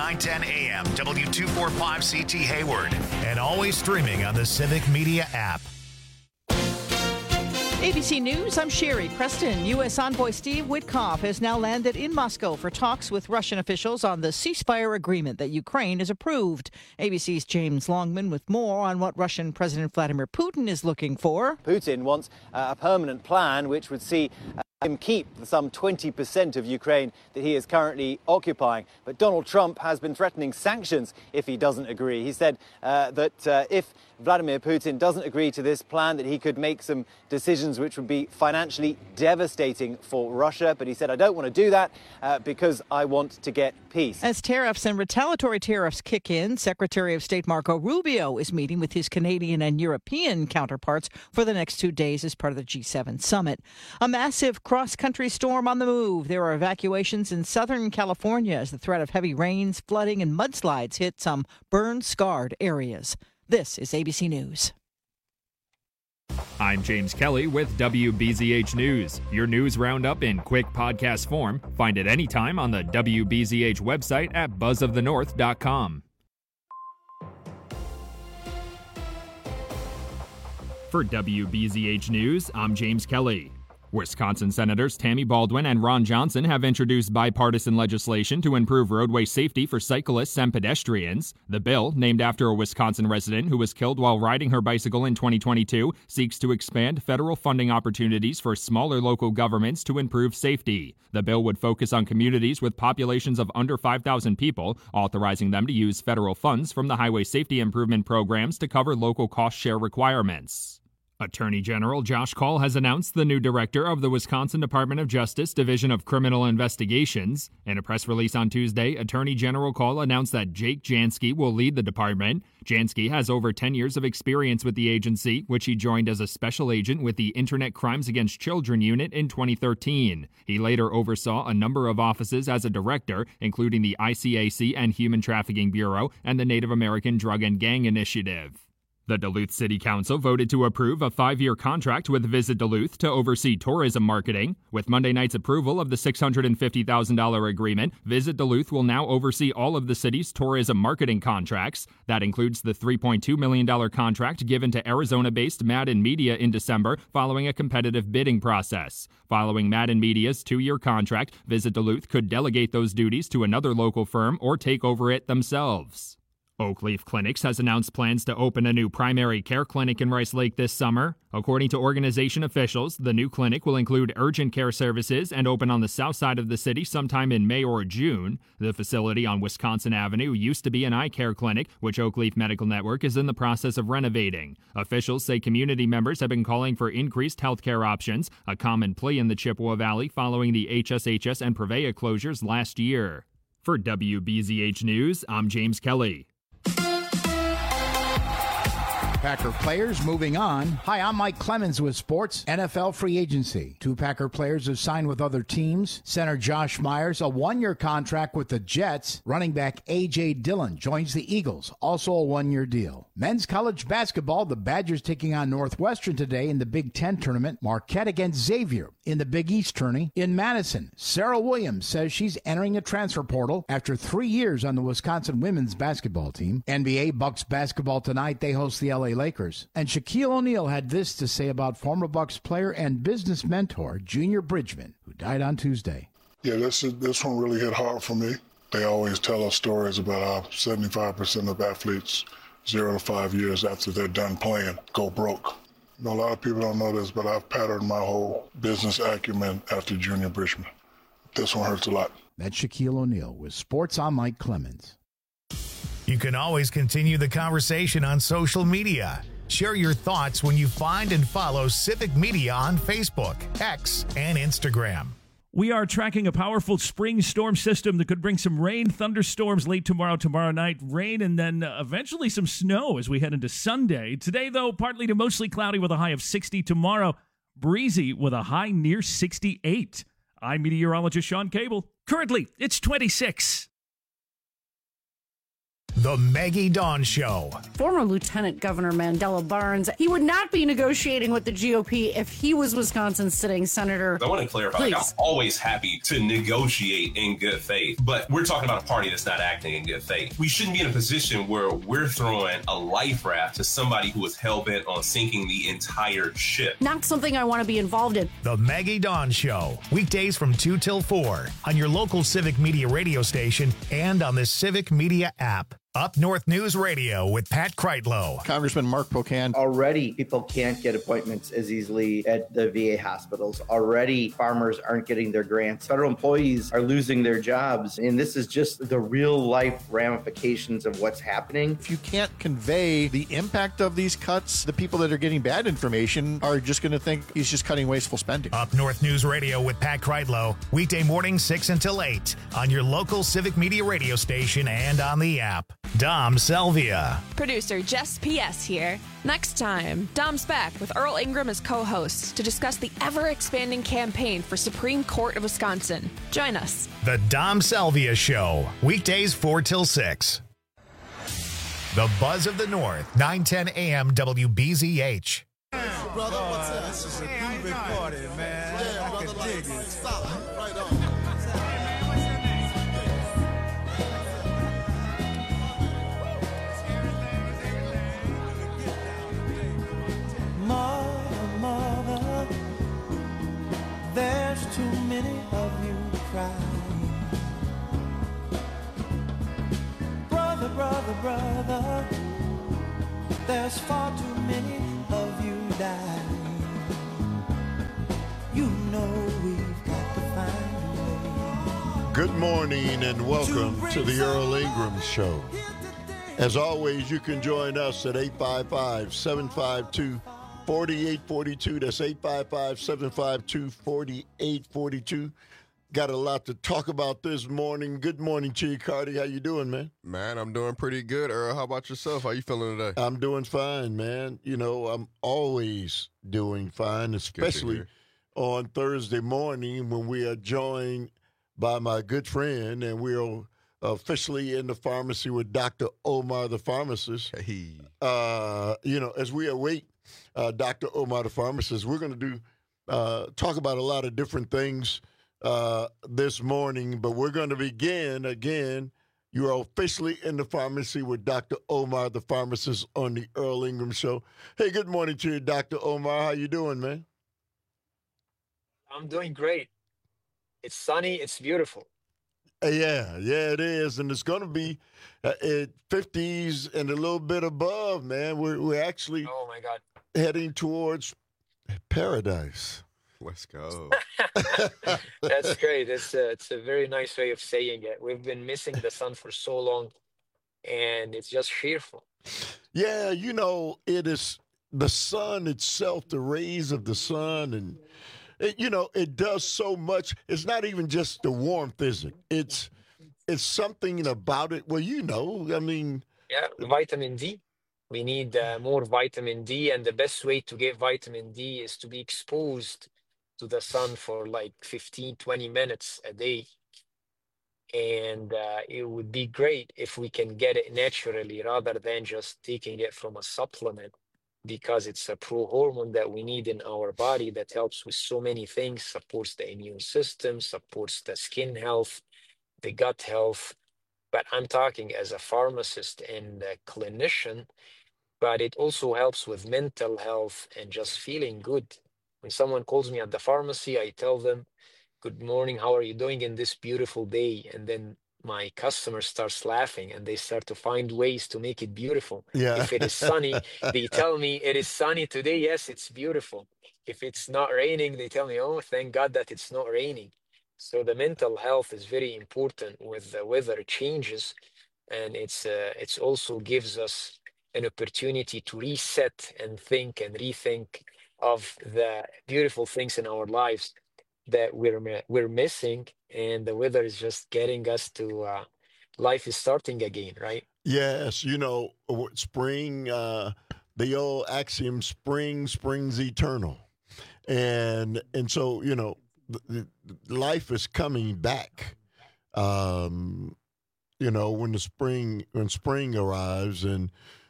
910 AM, W245CT Hayward. And always streaming on the Civic Media app. ABC News, I'm Sherry Preston. U.S. Envoy Steve Witkoff has now landed in Moscow for talks with Russian officials on the ceasefire agreement that Ukraine has approved. ABC's James Longman with more on what Russian President Vladimir Putin is looking for. Putin wants a permanent plan which would see him keep some 20% of Ukraine that he is currently occupying. But Donald Trump has been threatening sanctions if he doesn't agree. He said that if Vladimir Putin doesn't agree to this plan, that he could make some decisions which would be financially devastating for Russia. But he said, I don't want to do that because I want to get peace. As tariffs and retaliatory tariffs kick in, Secretary of State Marco Rubio is meeting with his Canadian and European counterparts for the next 2 days as part of the G7 summit. A massive cross-country storm on the move. There are evacuations in Southern California as the threat of heavy rains, flooding, and mudslides hit some burn-scarred areas. This is ABC News. I'm James Kelly with WBZH News. Your news roundup in quick podcast form. Find it anytime on the WBZH website at buzzofthenorth.com. For WBZH News, I'm James Kelly. Wisconsin Senators Tammy Baldwin and Ron Johnson have introduced bipartisan legislation to improve roadway safety for cyclists and pedestrians. The bill, named after a Wisconsin resident who was killed while riding her bicycle in 2022, seeks to expand federal funding opportunities for smaller local governments to improve safety. The bill would focus on communities with populations of under 5,000 people, authorizing them to use federal funds from the highway safety improvement programs to cover local cost share requirements. Attorney General Josh Kaul has announced the new director of the Wisconsin Department of Justice Division of Criminal Investigations. In a press release on Tuesday, Attorney General Kaul announced that Jake Jansky will lead the department. Jansky has over 10 years of experience with the agency, which he joined as a special agent with the Internet Crimes Against Children Unit in 2013. He later oversaw a number of offices as a director, including the ICAC and Human Trafficking Bureau and the Native American Drug and Gang Initiative. The Duluth City Council voted to approve a 5-year contract with Visit Duluth to oversee tourism marketing. With Monday night's approval of the $650,000 agreement, Visit Duluth will now oversee all of the city's tourism marketing contracts. That includes the $3.2 million contract given to Arizona-based Madden Media in December following a competitive bidding process. Following Madden Media's 2-year contract, Visit Duluth could delegate those duties to another local firm or take over it themselves. Oakleaf Clinics has announced plans to open a new primary care clinic in Rice Lake this summer. According to organization officials, the new clinic will include urgent care services and open on the south side of the city sometime in May or June. The facility on Wisconsin Avenue used to be an eye care clinic, which Oakleaf Medical Network is in the process of renovating. Officials say community members have been calling for increased healthcare options, a common plea in the Chippewa Valley following the HSHS and Prevea closures last year. For WBZH News, I'm James Kelly. Packer players moving on. Hi, I'm Mike Clemens with Sports NFL Free Agency. 2 Packer players have signed with other teams. Center Josh Myers, a 1-year contract with the Jets. Running back A.J. Dillon joins the Eagles, also a 1-year deal. Men's college basketball, the Badgers taking on Northwestern today in the Big Ten tournament. Marquette against Xavier in the Big East tourney. In Madison, Sarah Williams says she's entering a transfer portal after 3 years on the Wisconsin women's basketball team. NBA Bucks basketball tonight. They host the LA Lakers. And Shaquille O'Neal had this to say about former Bucks player and business mentor Junior Bridgman, who died on Tuesday. Yeah, this one really hit hard for me. They always tell us stories about how 75% of athletes 0 to 5 years after they're done playing go broke. You know, a lot of people don't know this, but I've patterned my whole business acumen after Junior Bridgman. This one hurts a lot. That's Shaquille O'Neal with Sports. I'm Mike Clemens. You can always continue the conversation on social media. Share your thoughts when you find and follow Civic Media on Facebook, X, and Instagram. We are tracking a powerful spring storm system that could bring some rain, thunderstorms late tomorrow night, rain, and then eventually some snow as we head into Sunday. Today, though, partly to mostly cloudy with a high of 60. Tomorrow, breezy with a high near 68. I'm meteorologist Sean Cable. Currently, it's 26. The Maggie Dawn Show. Former Lieutenant Governor Mandela Barnes, he would not be negotiating with the GOP if he was Wisconsin's sitting senator. I want to clarify, I'm always happy to negotiate in good faith, but we're talking about a party that's not acting in good faith. We shouldn't be in a position where we're throwing a life raft to somebody who is hell-bent on sinking the entire ship. Not something I want to be involved in. The Maggie Dawn Show. Weekdays from 2 till 4 on your local Civic Media radio station and on the Civic Media app. Up North News Radio with Pat Kreitlow. Congressman Mark Pocan. Already, people can't get appointments as easily at the VA hospitals. Already, farmers aren't getting their grants. Federal employees are losing their jobs. And this is just the real life ramifications of what's happening. If you can't convey the impact of these cuts, the people that are getting bad information are just going to think he's just cutting wasteful spending. Up North News Radio with Pat Kreitlow. Weekday mornings 6 until 8 on your local Civic Media radio station and on the app. Dom Selvia. Producer Jess P.S. here. Next time, Dom's back with Earl Ingram as co-host to discuss the ever-expanding campaign for Supreme Court of Wisconsin. Join us. The Dom Selvia Show. Weekdays 4 till 6. The Buzz of the North. 9:10 a.m. WBZH. Brother, what's up? This is a groovy party, man. Yeah, I can dig it. Stop. Right on. Mother, there's too many of you crying. Brother, there's far too many of you dying. You know we've got to find a way. Good morning and welcome to the Earl Ingram Show. As always, you can join us at 855-752-4842. That's 855-752-4842. Got a lot to talk about this morning. Good morning to you, Cardi. How you doing, man? Man, I'm doing pretty good, Earl. How about yourself? How you feeling today? I'm doing fine, man. You know, I'm always doing fine, especially on Thursday morning when we are joined by my good friend, and we're officially in the pharmacy with Dr. Omar, the pharmacist. Hey. You know, as we await Dr. Omar, the pharmacist, we're going to do talk about a lot of different things this morning, but we're going to begin again. You are officially in the pharmacy with Dr. Omar, the pharmacist, on the Earl Ingram Show. Hey, good morning to you, Dr. Omar. How you doing, man? I'm doing great. It's sunny. It's beautiful. Yeah, it is, and it's going to be at 50s and a little bit above, man. We're actually oh my God, heading towards paradise. Let's go. That's great. It's a very nice way of saying it. We've been missing the sun for so long, and it's just fearful. Yeah, you know, it is the sun itself, the rays of the sun, and it does so much. It's not even just the warmth, is it? It's something about it. Well, I mean. Yeah, vitamin D. We need more vitamin D, and the best way to get vitamin D is to be exposed to the sun for like 15, 20 minutes a day. And it would be great if we can get it naturally rather than just taking it from a supplement, because it's a pro-hormone that we need in our body that helps with so many things, supports the immune system, supports the skin health, the gut health. But I'm talking as a pharmacist and a clinician, but it also helps with mental health and just feeling good. When someone calls me at the pharmacy, I tell them, good morning, how are you doing in this beautiful day? And then my customer starts laughing and they start to find ways to make it beautiful. Yeah. If it is sunny, they tell me it is sunny today. Yes, it's beautiful. If it's not raining, they tell me, oh, thank God that it's not raining. So the mental health is very important with the weather changes. And it's also gives us an opportunity to reset and think and rethink of the beautiful things in our lives that we're missing, and the weather is just getting us to life is starting again, right? Yes, spring, the old axiom, spring springs eternal. And so, life is coming back. when spring arrives, and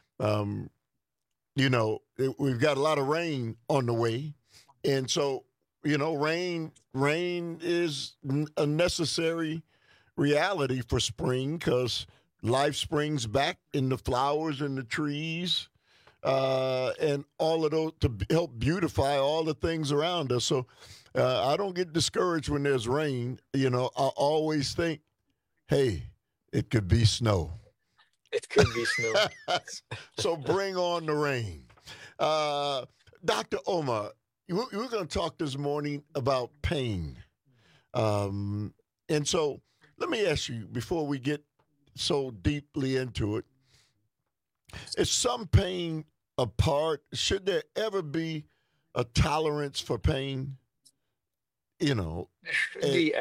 we've got a lot of rain on the way, and so rain is a necessary reality for spring because life springs back in the flowers and the trees, and all of those to help beautify all the things around us. So I don't get discouraged when there's rain. I always think, hey, it could be snow. It could be snow. So bring on the rain. Dr. Omar, we're going to talk this morning about pain. And so let me ask you, before we get so deeply into it, is some pain a part? Should there ever be a tolerance for pain? There should be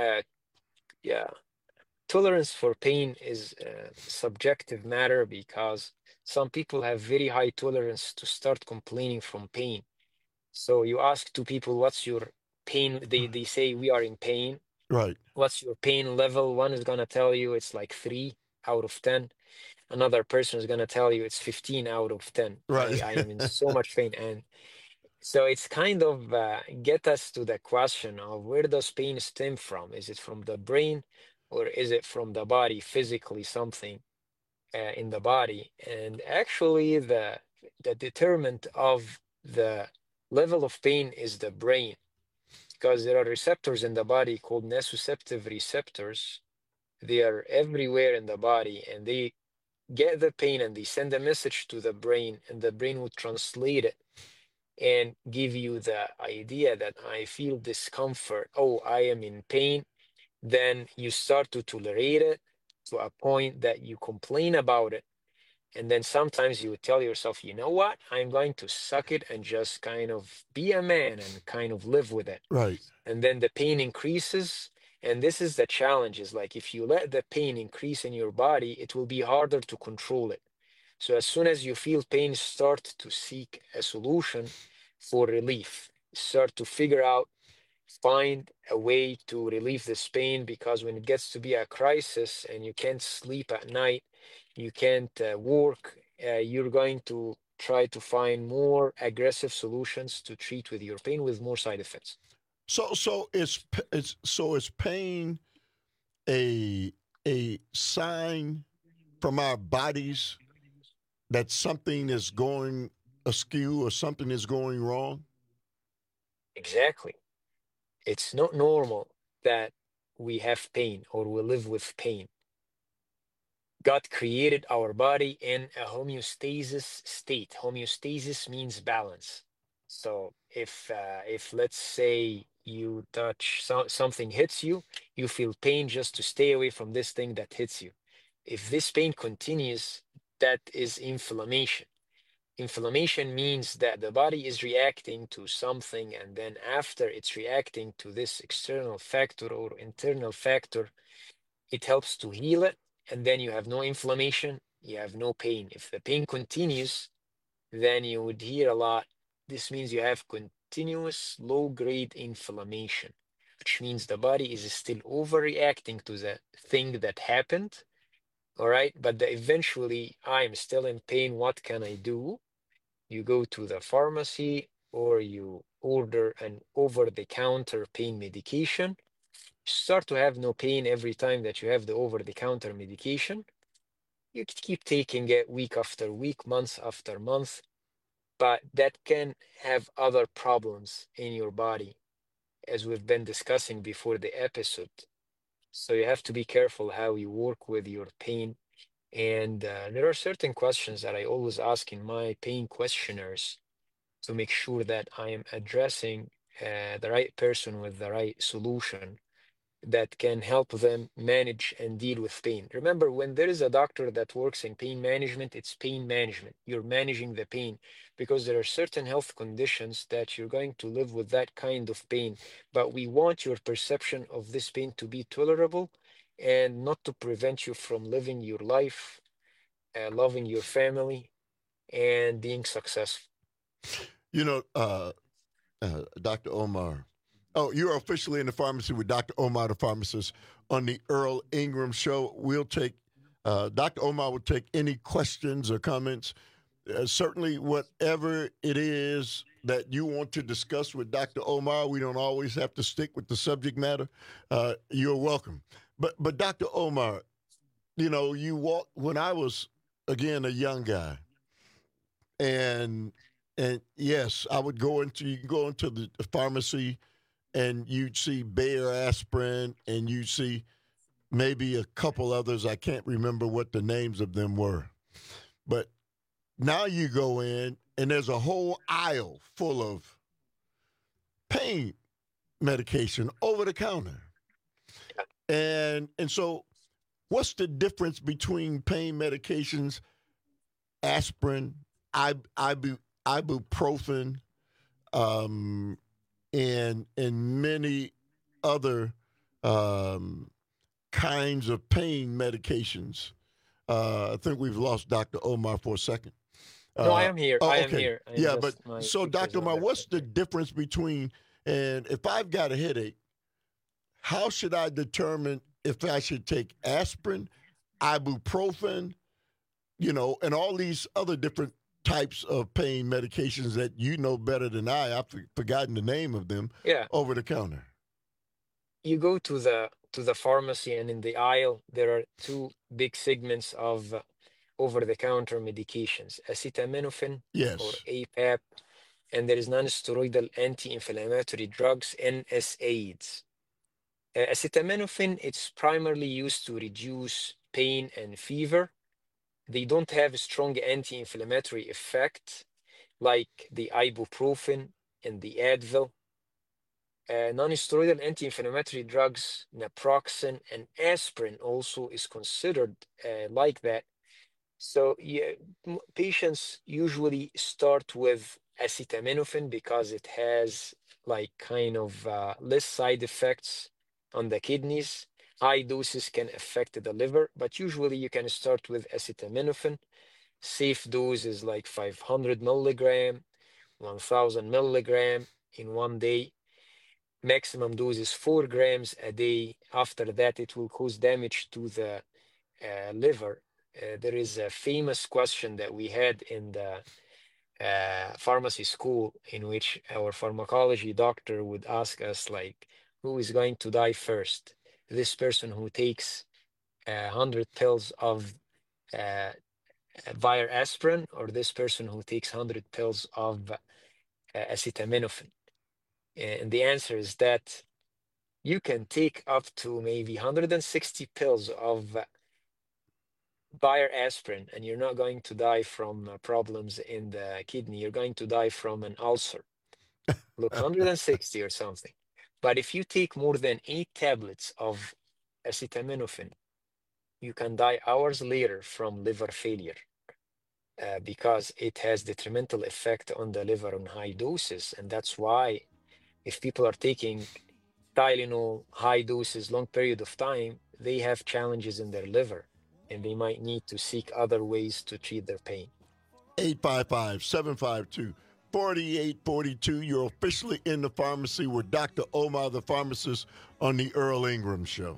tolerance for pain is a subjective matter because some people have very high tolerance to start complaining from pain. So you ask two people, what's your pain? They say, we are in pain. Right. What's your pain level? One is going to tell you it's like 3 out of 10. Another person is going to tell you it's 15 out of 10. Right. I am in so much pain. And so it's kind of get us to the question of where does pain stem from? Is it from the brain or is it from the body, physically something in the body? And actually the determinant of the level of pain is the brain, because there are receptors in the body called nociceptive receptors. They are everywhere in the body, and they get the pain and they send a message to the brain, and the brain would translate it and give you the idea that I feel discomfort. Oh, I am in pain. Then you start to tolerate it to a point that you complain about it. And then sometimes you would tell yourself, you know what, I'm going to suck it and just kind of be a man and kind of live with it. Right. And then the pain increases. And this is the challenge, is like if you let the pain increase in your body, it will be harder to control it. So as soon as you feel pain, start to seek a solution for relief. Start to figure out, find a way to relieve this pain, because when it gets to be a crisis and you can't sleep at night, you can't work, you're going to try to find more aggressive solutions to treat with your pain with more side effects. So is pain a sign from our bodies that something is going askew or something is going wrong? Exactly. It's not normal that we have pain or we live with pain. God created our body in a homeostasis state. Homeostasis means balance. So if let's say you touch something hits you, you feel pain just to stay away from this thing that hits you. If this pain continues, that is inflammation. Inflammation means that the body is reacting to something, and then after it's reacting to this external factor or internal factor, it helps to heal it, and then you have no inflammation, you have no pain. If the pain continues, then you would hear a lot. This means you have continuous low-grade inflammation, which means the body is still overreacting to the thing that happened, all right? But eventually, I'm still in pain, what can I do? You go to the pharmacy or you order an over-the-counter pain medication. Start to have no pain every time that you have the over-the-counter medication. You keep taking it week after week, month after month, but that can have other problems in your body, as we've been discussing before the episode. So you have to be careful how you work with your pain. And there are certain questions that I always ask in my pain questionnaires to make sure that I am addressing the right person with the right solution that can help them manage and deal with pain. Remember, when there is a doctor that works in pain management, it's pain management. You're managing the pain because there are certain health conditions that you're going to live with that kind of pain. But we want your perception of this pain to be tolerable and not to prevent you from living your life, loving your family, and being successful. Dr. Omar, you're officially in the pharmacy with Dr. Omar, the pharmacist, on the Earl Ingram Show. We'll take Dr. Omar will take any questions or comments. Certainly, whatever it is that you want to discuss with Dr. Omar, we don't always have to stick with the subject matter. You're welcome. But Dr. Omar, you walk when I was, again, a young guy, and yes, I would go into the pharmacy, and you'd see Bayer aspirin, and you'd see maybe a couple others. I can't remember what the names of them were. But now you go in, and there's a whole aisle full of pain medication over the counter. And so what's the difference between pain medications, aspirin, ibuprofen, and many other kinds of pain medications? I think we've lost Dr. Omar for a second. No, I am here. Oh, I am here. So Dr. Omar, what's the difference between, and if I've got a headache, how should I determine if I should take aspirin, ibuprofen, and all these other different types of pain medications that you know better than I? I've forgotten the name of them. Yeah. Over the counter. You go to the pharmacy, and in the aisle there are two big segments of over-the-counter medications: acetaminophen, or APAP, and there is non-steroidal anti-inflammatory drugs, NSAIDs. Acetaminophen, it's primarily used to reduce pain and fever. They don't have a strong anti-inflammatory effect like the ibuprofen and the Advil. Non-steroidal anti-inflammatory drugs, naproxen and aspirin, also is considered like that. So patients usually start with acetaminophen because it has less side effects on the kidneys. High doses can affect the liver, but usually you can start with acetaminophen. Safe dose is like 500 milligram, 1000 milligram in one day. Maximum dose is 4 grams a day. After that, it will cause damage to the liver. There is a famous question that we had in the pharmacy school, in which our pharmacology doctor would ask us, who is going to die first? This person who takes 100 pills of Bayer aspirin, or this person who takes 100 pills of acetaminophen? And the answer is that you can take up to maybe 160 pills of Bayer aspirin, and you're not going to die from problems in the kidney. You're going to die from an ulcer. Look, 160 or something. But if you take more than 8 tablets of acetaminophen, you can die hours later from liver failure because it has detrimental effect on the liver on high doses. And that's why if people are taking Tylenol, high doses, long period of time, they have challenges in their liver, and they might need to seek other ways to treat their pain. 855-752-4842. You're officially in the pharmacy with Dr. Omar, the pharmacist, on the Earl Ingram Show.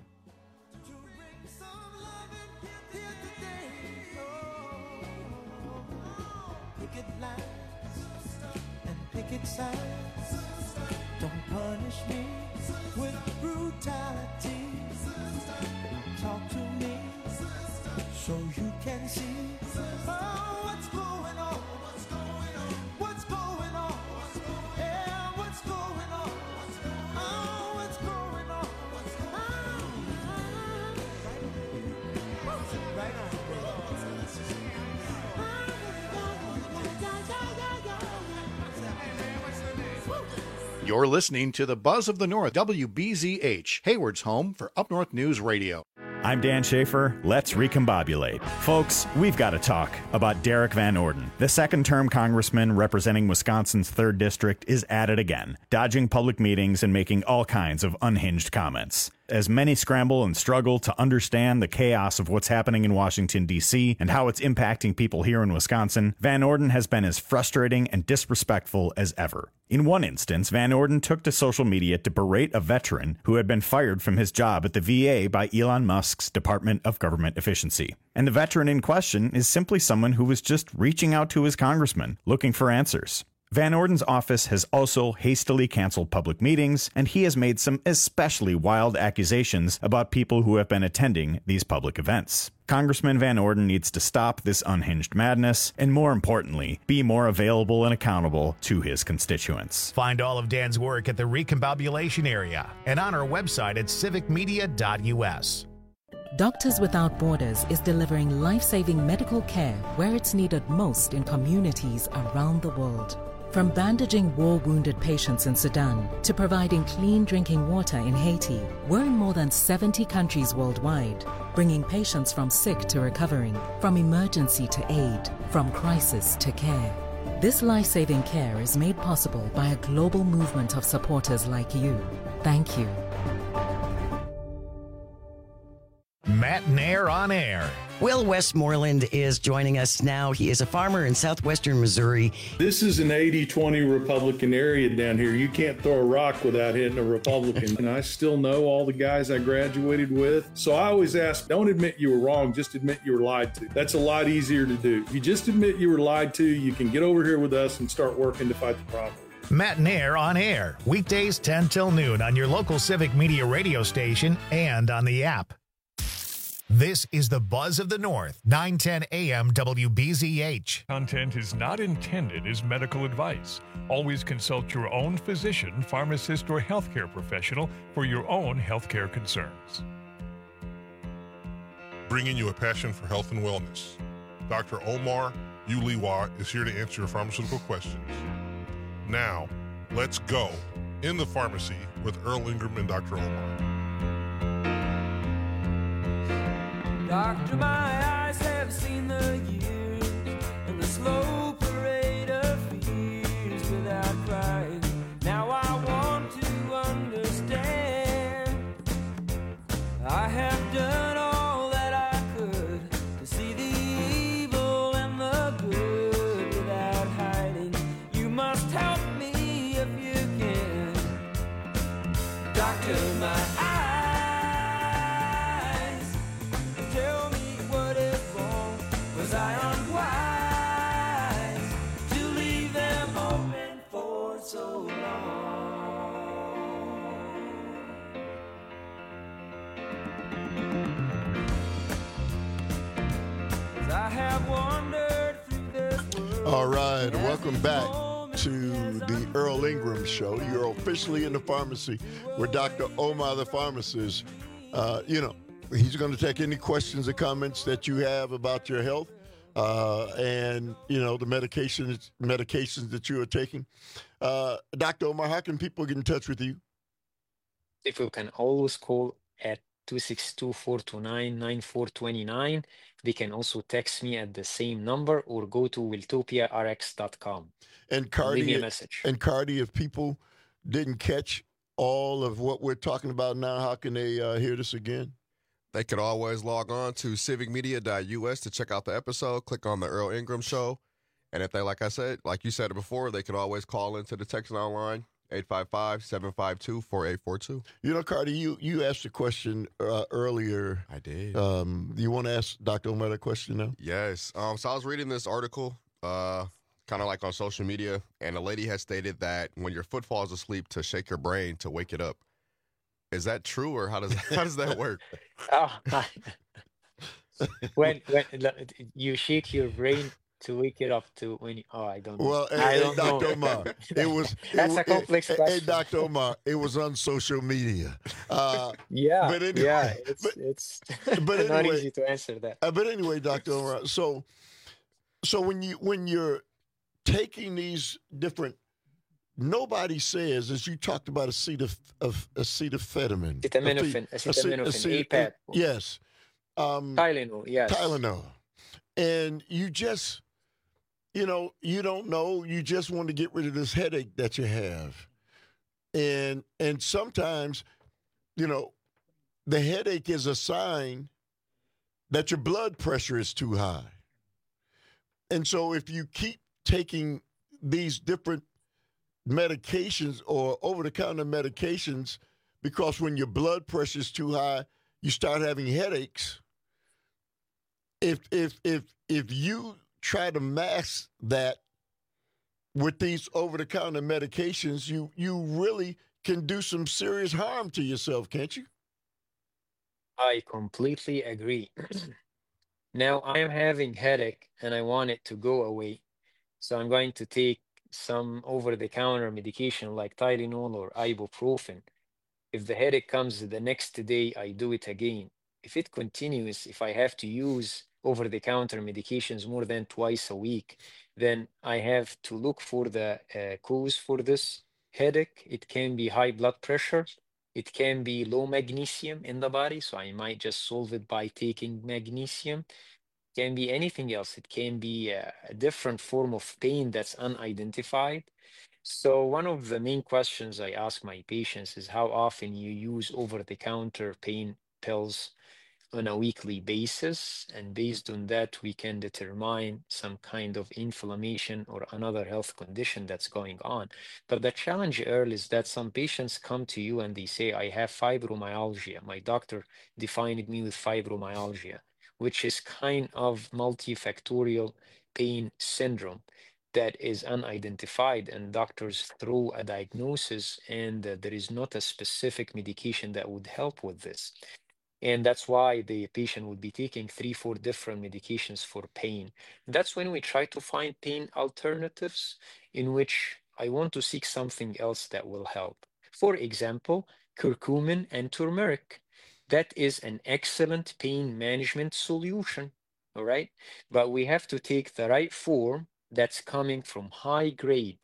Don't punish me with brutality. Talk to me so you can see what's going on. What's going on? Yeah, what's going on? Oh, what's going on? Right on. You're listening to the Buzz of the North, WBZH, Hayward's home for Up North News Radio. I'm Dan Schaefer. Let's recombobulate. Folks, we've got to talk about Derek Van Orden. The second-term congressman representing Wisconsin's 3rd District is at it again, dodging public meetings and making all kinds of unhinged comments. As many scramble and struggle to understand the chaos of what's happening in Washington, D.C., and how it's impacting people here in Wisconsin, Van Orden has been as frustrating and disrespectful as ever. In one instance, Van Orden took to social media to berate a veteran who had been fired from his job at the VA by Elon Musk's Department of Government Efficiency. And the veteran in question is simply someone who was just reaching out to his congressman, looking for answers. Van Orden's office has also hastily canceled public meetings, and he has made some especially wild accusations about people who have been attending these public events. Congressman Van Orden needs to stop this unhinged madness, and more importantly, be more available and accountable to his constituents. Find all of Dan's work at the Recombobulation Area and on our website at civicmedia.us. Doctors Without Borders is delivering life-saving medical care where it's needed most in communities around the world. From bandaging war-wounded patients in Sudan to providing clean drinking water in Haiti, we're in more than 70 countries worldwide, bringing patients from sick to recovering, from emergency to aid, from crisis to care. This life-saving care is made possible by a global movement of supporters like you. Thank you. Matt Nair on air. Will Westmoreland is joining us now. He is a farmer in southwestern Missouri. This is an 80-20 Republican area down here. You can't throw a rock without hitting a Republican. And I still know all the guys I graduated with. So I always ask, don't admit you were wrong, just admit you were lied to. That's a lot easier to do. If you just admit you were lied to, you can get over here with us and start working to fight the problem. Matt Nair on air, weekdays 10 till noon on your local Civic Media radio station and on the app. This is the Buzz of the North, 910 AM WBZH. Content is not intended as medical advice. Always consult your own physician, pharmacist, or healthcare professional for your own healthcare concerns. Bringing you a passion for health and wellness. Dr. Omar Uliwa is here to answer your pharmaceutical questions. Now, let's go in the pharmacy with Earl Ingram and Dr. Omar. Doctor, my eyes have seen the years and the slow parade of fears without crying. Now I want to understand. I have done all that I could to see the evil and the good without hiding. You must help me if you can. Doctor, my eyes. Tell me what is wrong. Was I unwise to leave them open for so long? 'Cause I have wandered through this world. All right, welcome back to the Earl Ingram Show. You're officially in the pharmacy with Dr. Omar, the pharmacist. He's going to take any questions or comments that you have about your health and, the medications that you are taking. Dr. Omar, how can people get in touch with you? If you can always call at 262-429-9429. They can also text me at the same number or go to wiltopiarx.com. And Cardi, leave me a message. And Cardi, if people didn't catch all of what we're talking about now, how can they hear this again? They could always log on to civicmedia.us to check out the episode. Click on the Earl Ingram Show. And if they, like you said it before, they could always call into the text line, 855-752-4842. Cardi, you asked a question earlier. I did. You want to ask Dr. Omar a question now? Yes. So I was reading this article, kind of like on social media, and a lady has stated that when your foot falls asleep, to shake your brain to wake it up. Is that true, or how does that work? When you shake your brain to wake it up to when you, I don't know. Well, Dr. Omar, that's a complex question. Hey, Dr. Omar, it was on social media. But anyway, it's not easy to answer that. But anyway, Dr. Omar, so when you're taking these different, nobody says, as you talked about, acetaminophen, APAP. Yes. Tylenol, yes. Tylenol. And you just, you don't know, you just want to get rid of this headache that you have. And sometimes, the headache is a sign that your blood pressure is too high. And so if you keep taking these different medications or over-the-counter medications, because when your blood pressure is too high, you start having headaches. If you try to mask that with these over-the-counter medications, you really can do some serious harm to yourself, can't you? I completely agree. Now I am having headache and I want it to go away. So I'm going to take some over-the-counter medication like Tylenol or ibuprofen. If the headache comes the next day, I do it again. If it continues, if I have to use over-the-counter medications more than twice a week, then I have to look for the cause for this headache. It can be high blood pressure. It can be low magnesium in the body, so I might just solve it by taking magnesium. It can be anything else. It can be a different form of pain that's unidentified. So one of the main questions I ask my patients is how often you use over-the-counter pain pills on a weekly basis, and based on that we can determine some kind of inflammation or another health condition that's going on. But the challenge, Earl, is that some patients come to you and they say, I have fibromyalgia. My doctor defined me with fibromyalgia, which is kind of multifactorial pain syndrome that is unidentified, and doctors throw a diagnosis, and there is not a specific medication that would help with this. And that's why the patient would be taking 3-4 different medications for pain. That's when we try to find pain alternatives in which I want to seek something else that will help. For example, curcumin and turmeric. That is an excellent pain management solution, all right? But we have to take the right form that's coming from high-grade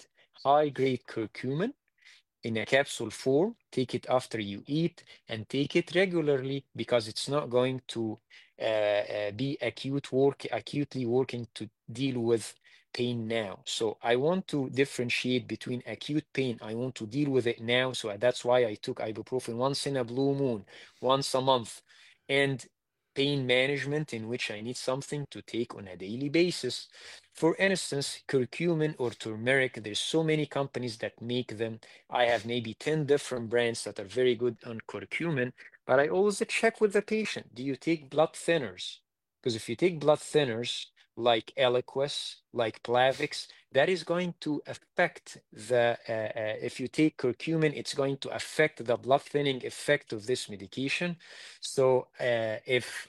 curcumin in a capsule form. Take it after you eat and take it regularly, because it's not going to be acutely working to deal with pain now. So I want to differentiate between acute pain. I want to deal with it now. So that's why I took ibuprofen once in a blue moon, once a month, and pain management in which I need something to take on a daily basis. For instance, curcumin or turmeric, there's so many companies that make them. I have maybe 10 different brands that are very good on curcumin, but I always check with the patient. Do you take blood thinners? Because if you take blood thinners like Eliquis, like Plavix, that is going to affect the, if you take curcumin, it's going to affect the blood thinning effect of this medication. So if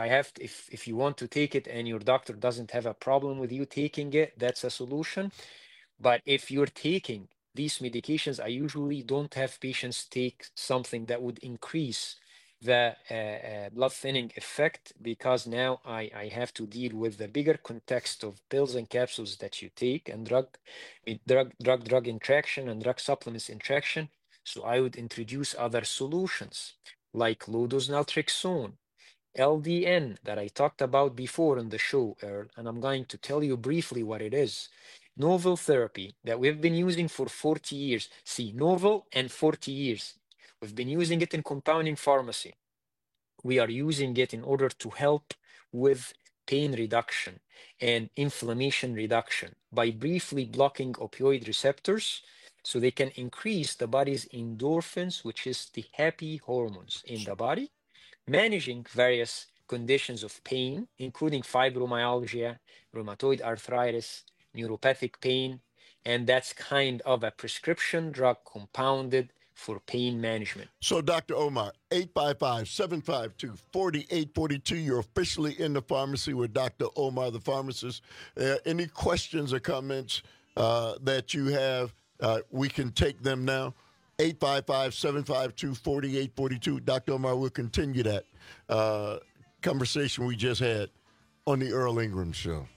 you want to take it and your doctor doesn't have a problem with you taking it, that's a solution. But if you're taking these medications, I usually don't have patients take something that would increase the blood thinning effect, because now I have to deal with the bigger context of pills and capsules that you take, and drug interaction and drug supplements interaction. So I would introduce other solutions like low-dose naltrexone, LDN that I talked about before on the show, Earl, and I'm going to tell you briefly what it is. Novel therapy that we've been using for 40 years. See, novel and 40 years. We've been using it in compounding pharmacy. We are using it in order to help with pain reduction and inflammation reduction by briefly blocking opioid receptors so they can increase the body's endorphins, which is the happy hormones in the body, managing various conditions of pain, including fibromyalgia, rheumatoid arthritis, neuropathic pain, and that's kind of a prescription drug compounded for pain management. So, Dr. Omar, 855-752-4842. You're officially in the pharmacy with Dr. Omar, the pharmacist. Any questions or comments that you have, we can take them now. 855-752-4842. Dr. Omar, we'll continue that conversation we just had on the Earl Ingram Show.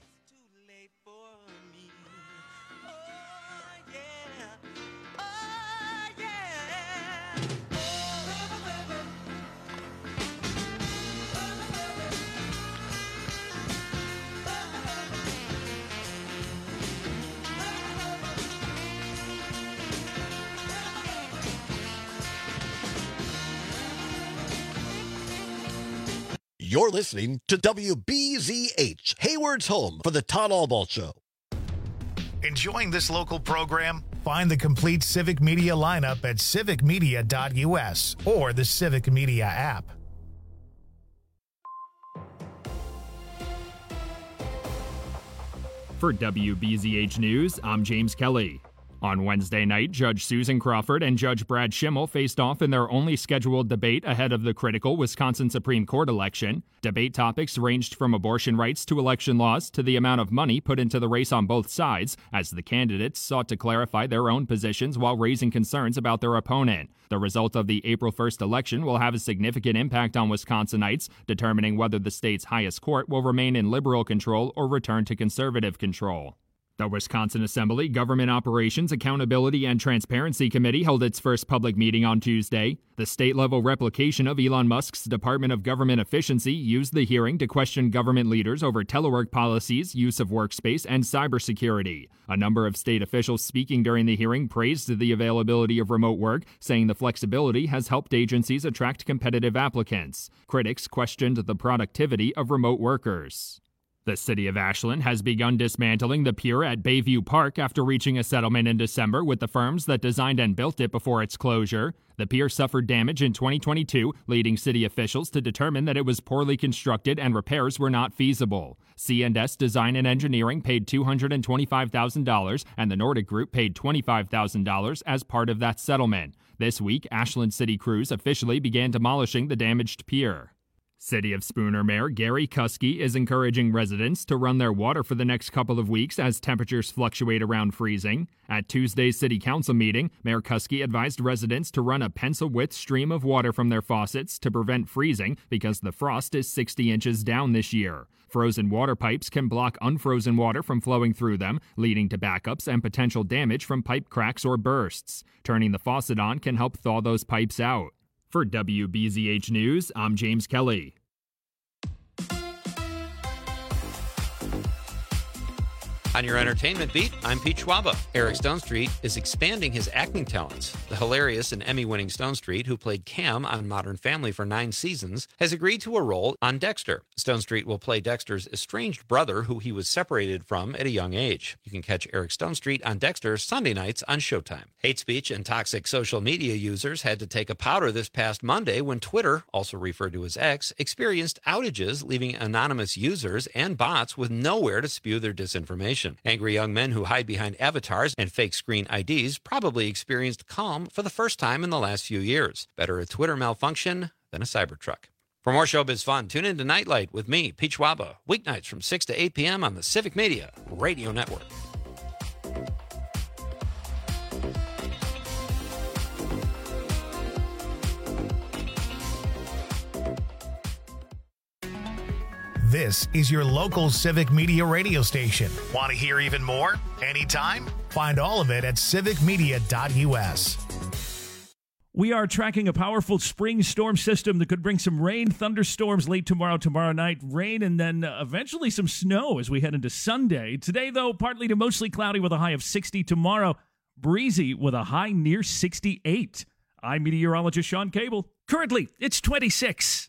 You're listening to WBZH, Hayward's home for the Todd Albaugh Show. Enjoying this local program? Find the complete Civic Media lineup at civicmedia.us or the Civic Media app. For WBZH News, I'm James Kelly. On Wednesday night, Judge Susan Crawford and Judge Brad Schimmel faced off in their only scheduled debate ahead of the critical Wisconsin Supreme Court election. Debate topics ranged from abortion rights to election laws to the amount of money put into the race on both sides, as the candidates sought to clarify their own positions while raising concerns about their opponent. The result of the April 1st election will have a significant impact on Wisconsinites, determining whether the state's highest court will remain in liberal control or return to conservative control. The Wisconsin Assembly Government Operations Accountability and Transparency Committee held its first public meeting on Tuesday. The state-level replication of Elon Musk's Department of Government Efficiency used the hearing to question government leaders over telework policies, use of workspace, and cybersecurity. A number of state officials speaking during the hearing praised the availability of remote work, saying the flexibility has helped agencies attract competitive applicants. Critics questioned the productivity of remote workers. The city of Ashland has begun dismantling the pier at Bayview Park after reaching a settlement in December with the firms that designed and built it before its closure. The pier suffered damage in 2022, leading city officials to determine that it was poorly constructed and repairs were not feasible. C&S Design and Engineering paid $225,000, and the Nordic Group paid $25,000 as part of that settlement. This week, Ashland City Crews officially began demolishing the damaged pier. City of Spooner Mayor Gary Kuski is encouraging residents to run their water for the next couple of weeks as temperatures fluctuate around freezing. At Tuesday's City Council meeting, Mayor Kuski advised residents to run a pencil-width stream of water from their faucets to prevent freezing because the frost is 60 inches down this year. Frozen water pipes can block unfrozen water from flowing through them, leading to backups and potential damage from pipe cracks or bursts. Turning the faucet on can help thaw those pipes out. For WBZH News, I'm James Kelly. On your entertainment beat, I'm Pete Schwaba. Eric Stonestreet is expanding his acting talents. The hilarious and Emmy-winning Stonestreet, who played Cam on Modern Family for 9 seasons, has agreed to a role on Dexter. Stonestreet will play Dexter's estranged brother, who he was separated from at a young age. You can catch Eric Stonestreet on Dexter Sunday nights on Showtime. Hate speech and toxic social media users had to take a powder this past Monday when Twitter, also referred to as X, experienced outages, leaving anonymous users and bots with nowhere to spew their disinformation. Angry young men who hide behind avatars and fake screen IDs probably experienced calm for the first time in the last few years. Better a Twitter malfunction than a Cybertruck. For more showbiz fun, tune in to Nightlight with me, Pete Schwaba, weeknights from 6 to 8 p.m. on the Civic Media Radio Network. This is your local Civic Media radio station. Want to hear even more? Anytime? Find all of it at civicmedia.us. We are tracking a powerful spring storm system that could bring some rain, thunderstorms late tomorrow night, rain, and then eventually some snow as we head into Sunday. Today, though, partly to mostly cloudy with a high of 60. Tomorrow, breezy with a high near 68. I'm meteorologist Sean Cable. Currently, it's 26.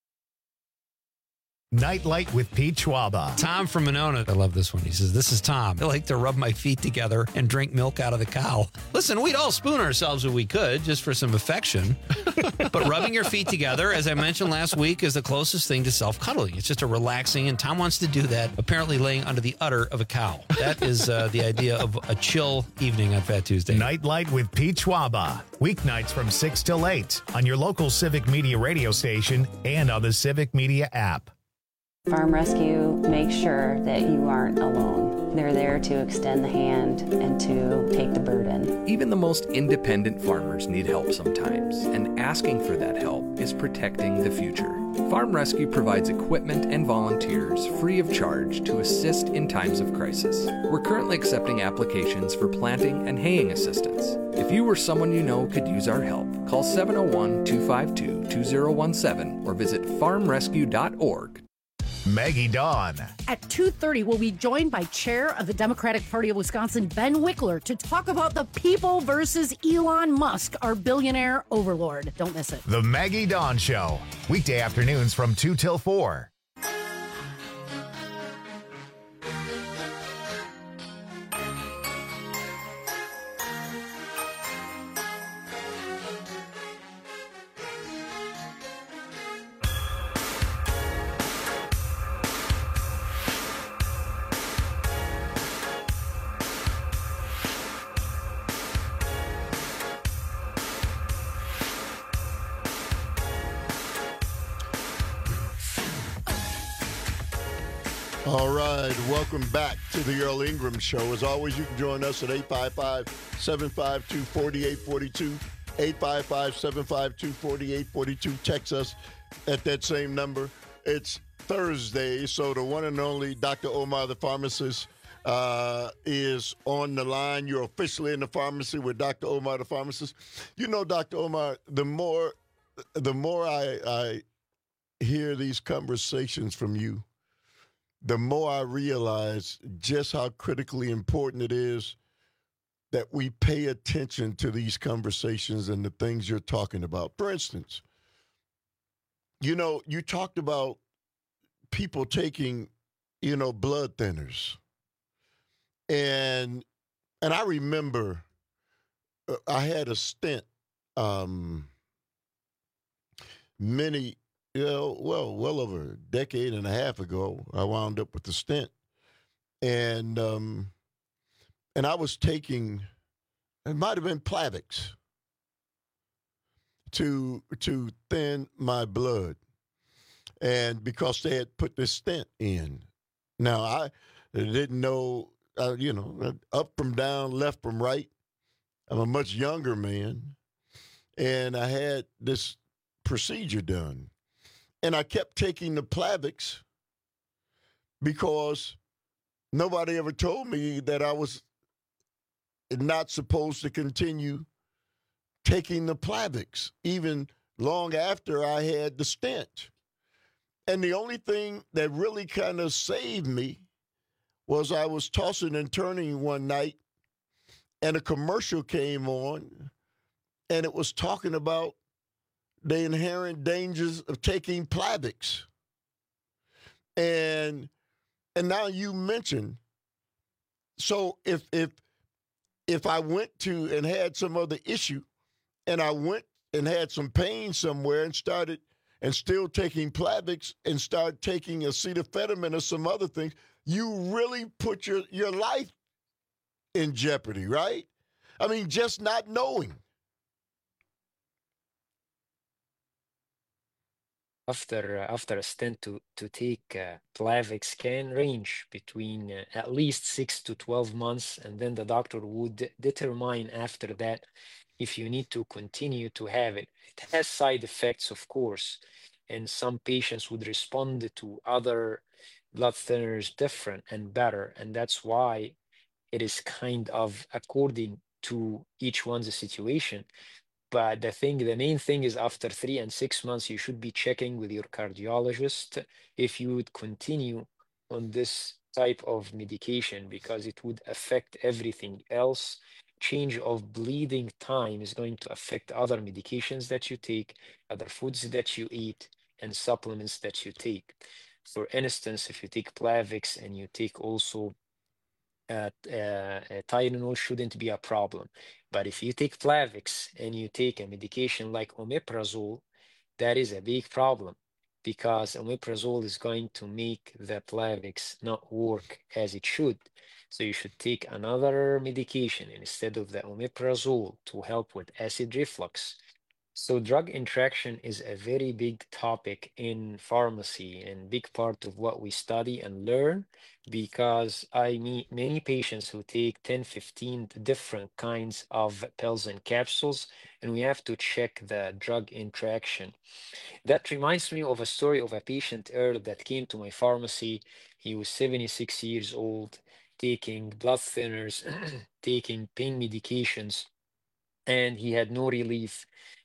Nightlight with Pete Schwaba. Tom from Monona. I love this one. He says, "This is Tom. I like to rub my feet together and drink milk out of the cow." Listen, we'd all spoon ourselves if we could, just for some affection. But rubbing your feet together, as I mentioned last week, is the closest thing to self-cuddling. It's just a relaxing, and Tom wants to do that, apparently laying under the udder of a cow. That is the idea of a chill evening on Fat Tuesday. Nightlight with Pete Schwaba. Weeknights from 6 till 8 on your local Civic Media radio station and on the Civic Media app. Farm Rescue makes sure that you aren't alone. They're there to extend the hand and to take the burden. Even the most independent farmers need help sometimes, and asking for that help is protecting the future. Farm Rescue provides equipment and volunteers free of charge to assist in times of crisis. We're currently accepting applications for planting and haying assistance. If you or someone you know could use our help, call 701-252-2017 or visit farmrescue.org. Maggie Dawn. At 2:30, we'll be joined by Chair of the Democratic Party of Wisconsin, Ben Wickler, to talk about the people versus Elon Musk, our billionaire overlord. Don't miss it. The Maggie Dawn Show. Weekday afternoons from 2 till 4. All right, welcome back to the Earl Ingram Show. As always, you can join us at 855-752-4842, 855-752-4842. Text us at that same number. It's Thursday, so the one and only Dr. Omar, the pharmacist, is on the line. You're officially in the pharmacy with Dr. Omar, the pharmacist. You know, Dr. Omar, the more I hear these conversations from you, the more I realize just how critically important it is that we pay attention to these conversations and the things you're talking about. For instance, you know, you talked about people taking, blood thinners. And I remember I had a stint well over a decade and a half ago. I wound up with the stent, and I was taking, it might have been Plavix to thin my blood, and because they had put this stent in. Now I didn't know, up from down, left from right. I'm a much younger man, and I had this procedure done. And I kept taking the Plavix because nobody ever told me that I was not supposed to continue taking the Plavix, even long after I had the stent. And the only thing that really kind of saved me was I was tossing and turning one night, and a commercial came on, and it was talking about the inherent dangers of taking Plavix. And now you mentioned, so if I went to and had some other issue, and I went and had some pain somewhere and started and still taking Plavix and started taking acetaminophen or some other things, you really put your life in jeopardy, right? I mean, just not knowing. After a stint to take Plavix can range between at least 6 to 12 months, and then the doctor would determine after that if you need to continue to have it. It has side effects, of course, and some patients would respond to other blood thinners different and better, and that's why it is kind of according to each one's situation. But the main thing is after 3 and 6 months, you should be checking with your cardiologist if you would continue on this type of medication, because it would affect everything else. Change of bleeding time is going to affect other medications that you take, other foods that you eat, and supplements that you take. For instance, if you take Plavix and you take also Tylenol, shouldn't be a problem. But if you take Plavix and you take a medication like omeprazole, that is a big problem, because omeprazole is going to make the Plavix not work as it should. So you should take another medication instead of the omeprazole to help with acid reflux. So drug interaction is a very big topic in pharmacy and big part of what we study and learn, because I meet many patients who take 10, 15 different kinds of pills and capsules, and we have to check the drug interaction. That reminds me of a story of a patient Earl that came to my pharmacy. He was 76 years old, taking blood thinners, taking pain medications, and he had no relief.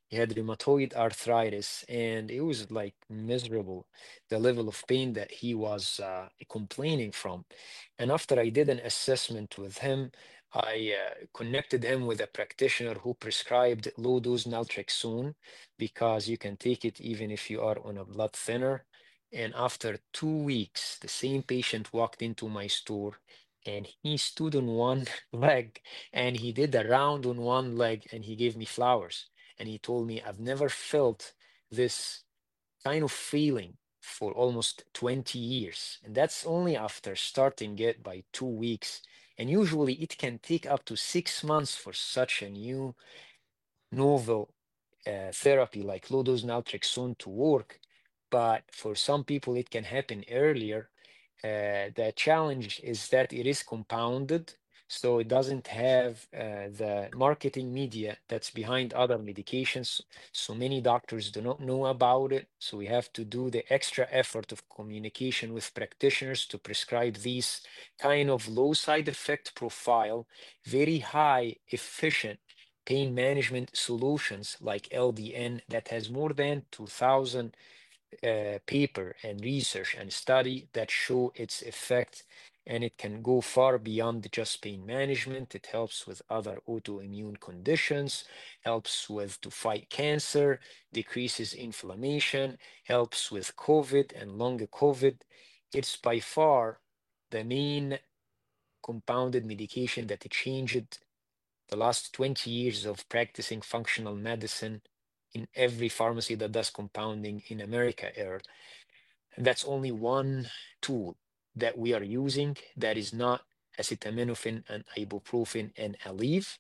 He had rheumatoid arthritis, and it was like miserable, the level of pain that he was complaining from. And after I did an assessment with him, I connected him with a practitioner who prescribed low-dose naltrexone because you can take it even if you are on a blood thinner. And after 2 weeks, the same patient walked into my store and he stood on one leg and he did a round on one leg and he gave me flowers. And he told me, I've never felt this kind of feeling for almost 20 years. And that's only after starting it by 2 weeks. And usually it can take up to 6 months for such a new novel therapy like low-dose naltrexone to work. But for some people, it can happen earlier. The challenge is that it is compounded, so it doesn't have the marketing media that's behind other medications. So many doctors do not know about it. So we have to do the extra effort of communication with practitioners to prescribe these kind of low side effect profile, very high efficient pain management solutions like LDN that has more than 2,000 paper and research and study that show its effect, and it can go far beyond just pain management. It helps with other autoimmune conditions, helps with to fight cancer, decreases inflammation, helps with COVID and long COVID. It's by far the main compounded medication that changed the last 20 years of practicing functional medicine in every pharmacy that does compounding in America. And that's only one tool that we are using that is not acetaminophen and ibuprofen and Aleve.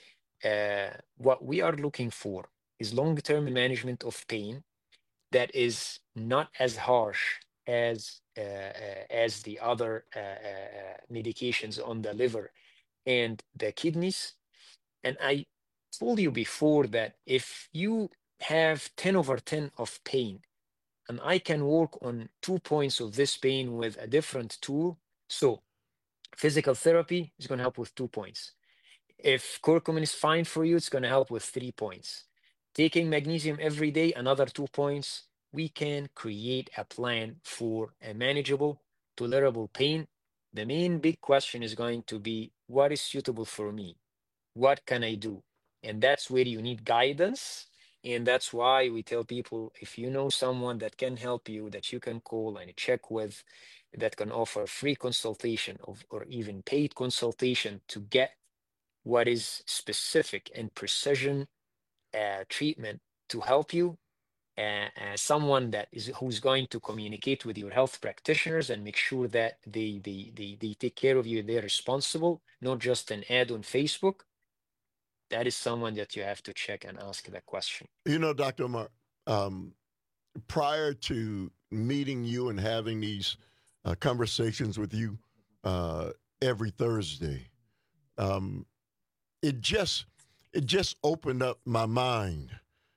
What we are looking for is long-term management of pain that is not as harsh as the other medications on the liver and the kidneys. And I told you before that if you have 10/10 of pain, and I can work on 2 points of this pain with a different tool. So physical therapy is going to help with 2 points. If curcumin is fine for you, it's going to help with 3 points. Taking magnesium every day, another 2 points. We can create a plan for a manageable, tolerable pain. The main big question is going to be, what is suitable for me? What can I do? And that's where you need guidance. And that's why we tell people, if you know someone that can help you, that you can call and check with, that can offer free consultation or even paid consultation to get what is specific and precision treatment to help you, someone who's going to communicate with your health practitioners and make sure that they take care of you, they're responsible, not just an ad on Facebook. That is someone that you have to check and ask that question. You know, Dr. Omar, prior to meeting you and having these conversations with you every Thursday, it just opened up my mind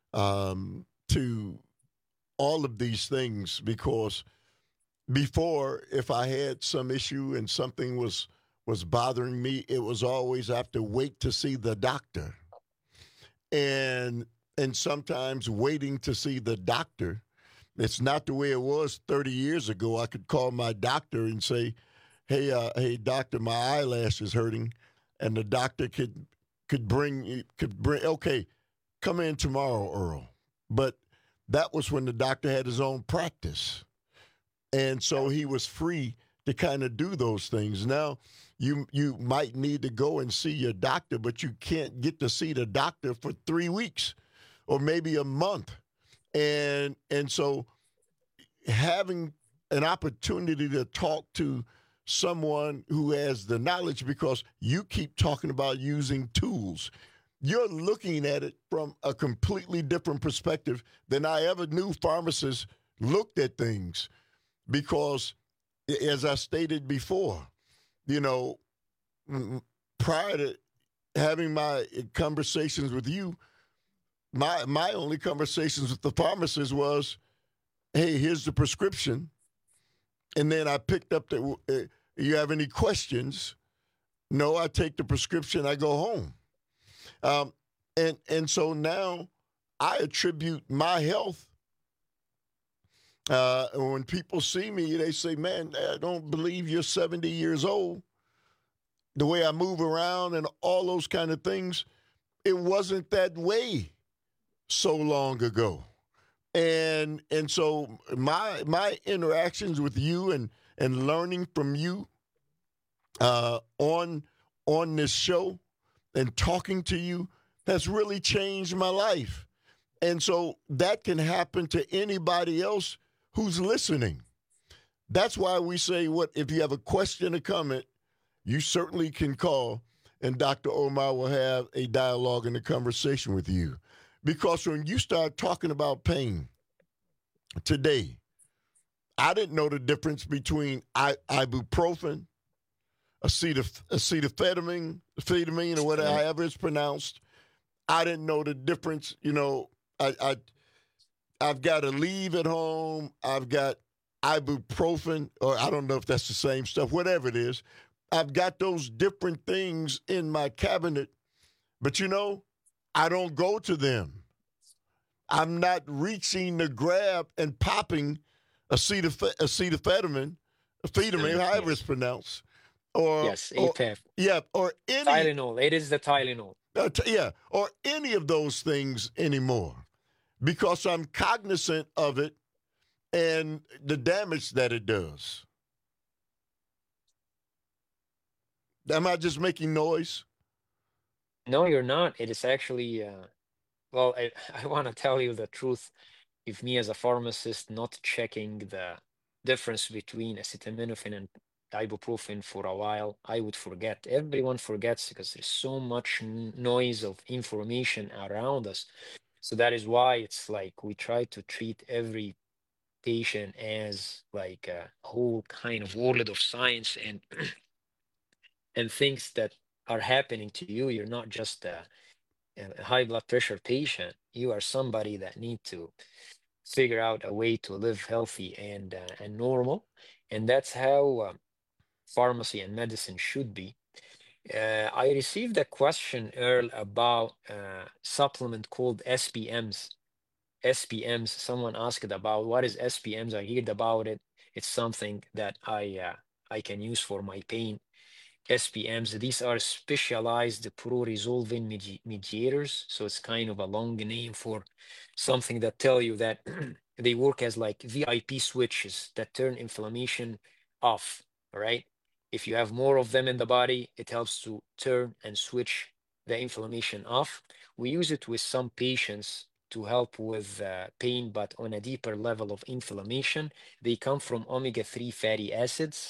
to all of these things, because before, if I had some issue and something was bothering me, it was always I have to wait to see the doctor. And sometimes waiting to see the doctor, it's not the way it was 30 years ago. I could call my doctor and say, hey, doctor, my eyelash is hurting. And the doctor could bring, okay, come in tomorrow, Earl. But that was when the doctor had his own practice. And so he was free to kind of do those things. Now, you might need to go and see your doctor, but you can't get to see the doctor for 3 weeks or maybe a month. And so having an opportunity to talk to someone who has the knowledge, because you keep talking about using tools. You're looking at it from a completely different perspective than I ever knew pharmacists looked at things. Because, as I stated before, you know, prior to having my conversations with you, my only conversations with the pharmacist was, hey, here's the prescription. And then I picked up you have any questions? No, I take the prescription, I go home. And so now I attribute my health. When people see me, they say, man, I don't believe you're 70 years old. The way I move around and all those kind of things, it wasn't that way so long ago. And so my interactions with you and learning from you on this show and talking to you has really changed my life. And so that can happen to anybody else who's listening. That's why we say, if you have a question or comment, you certainly can call, and Dr. Omar will have a dialogue and a conversation with you. Because when you start talking about pain today, I didn't know the difference between ibuprofen, acetaminophen, or whatever it's pronounced. I didn't know the difference. I've got a leave at home. I've got ibuprofen, or I don't know if that's the same stuff, whatever it is. I've got those different things in my cabinet, but I don't go to them. I'm not reaching to grab and popping acetaminophen, however it's pronounced. APAP. Or any Tylenol. It is the Tylenol. Or any of those things anymore, because I'm cognizant of it and the damage that it does. Am I just making noise? No, you're not. It is actually, I want to tell you the truth. If me as a pharmacist not checking the difference between acetaminophen and ibuprofen for a while, I would forget. Everyone forgets because there's so much noise of information around us. So that is why it's like we try to treat every patient as like a whole kind of world of science and and things that are happening to you. You're not just a high blood pressure patient. You are somebody that need to figure out a way to live healthy and normal. And that's how pharmacy and medicine should be. I received a question earlier about a supplement called SPMs. SPMs, someone asked about what is SPMs. I heard about it. It's something that I can use for my pain. SPMs, these are specialized pro-resolving mediators. So it's kind of a long name for something that tell you that they work as like VIP switches that turn inflammation off, all right? If you have more of them in the body, it helps to turn and switch the inflammation off. We use it with some patients to help with pain, but on a deeper level of inflammation. They come from omega-3 fatty acids.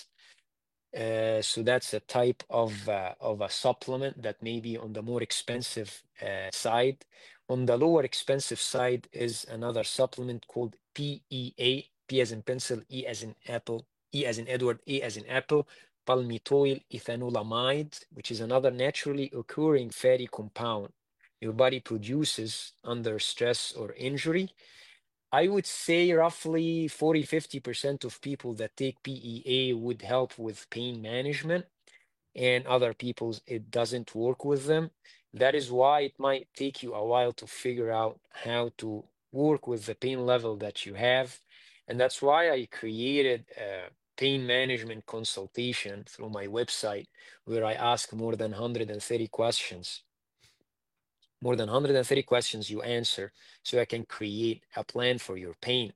So that's a type of a supplement that may be on the more expensive side. On the lower expensive side is another supplement called PEA, P as in pencil, E as in apple, E as in Edward, A as in apple, palmitoyl ethanolamide, which is another naturally occurring fatty compound your body produces under stress or injury. I would say roughly 40-50% of people that take PEA would help with pain management, and other people's it doesn't work with them. That is why it might take you a while to figure out how to work with the pain level that you have. And that's why I created a pain management consultation through my website, where I ask more than 130 questions. More than 130 questions you answer, so I can create a plan for your pain.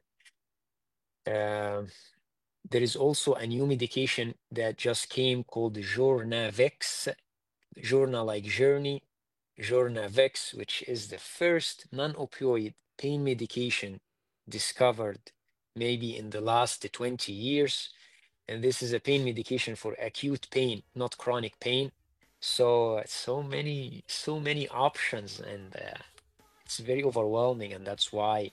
There is also a new medication that just came called Jornavex, Jorna like journey, Jornavex, which is the first non-opioid pain medication discovered maybe in the last 20 years. And this is a pain medication for acute pain, not chronic pain. So many options, and it's very overwhelming. And that's why,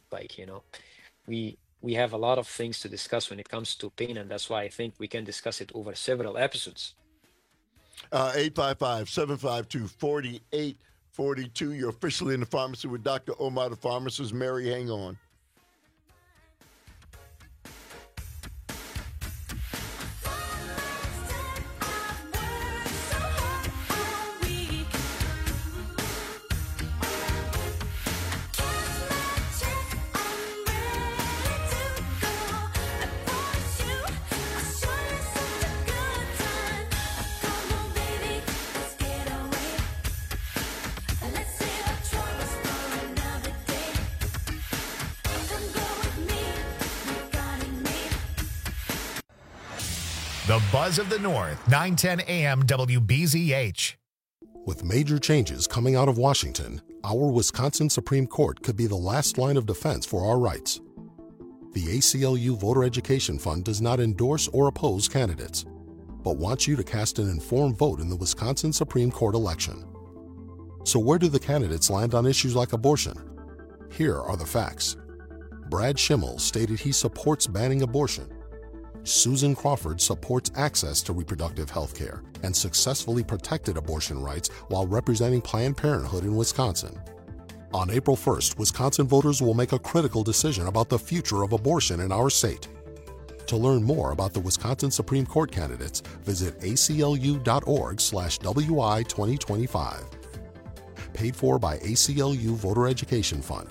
we have a lot of things to discuss when it comes to pain, and that's why I think we can discuss it over several episodes. 855-752-4842. You're officially in the pharmacy with Dr. Omar, the pharmacist. Mary, hang on. The Buzz of the North, 910 AM WBZH. With major changes coming out of Washington, our Wisconsin Supreme Court could be the last line of defense for our rights. The ACLU Voter Education Fund does not endorse or oppose candidates, but wants you to cast an informed vote in the Wisconsin Supreme Court election. So where do the candidates land on issues like abortion? Here are the facts. Brad Schimmel stated he supports banning abortion. Susan Crawford supports access to reproductive health care and successfully protected abortion rights while representing Planned Parenthood in Wisconsin. On April 1st, Wisconsin voters will make a critical decision about the future of abortion in our state. To learn more about the Wisconsin Supreme Court candidates, visit aclu.org/WI2025. Paid for by ACLU Voter Education Fund,